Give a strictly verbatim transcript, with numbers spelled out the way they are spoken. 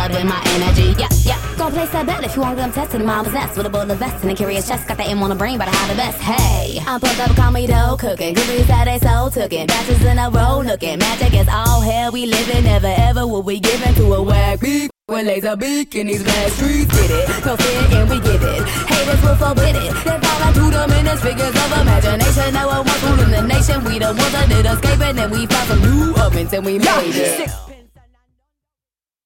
blood with my energy. Yeah, yeah. Gon' place that bet if you want them testing. Mom possessed with a bullet vest and a curious chest. Got the aim on the brain, but I have the best. Hey, I'm pumped up, call me dough cooking. Googlies that they so tookin'. Batches in a row looking. Magic is all hell we living. Never ever will we give in to a whack beat. When laser beak in these bad streets, get it. No fear and we give it. Haters will forbid it. Then fall into the minutes, figures of imagination. Now I want ruling the nation. We the ones that did escape and then we found some new ovens and we made it.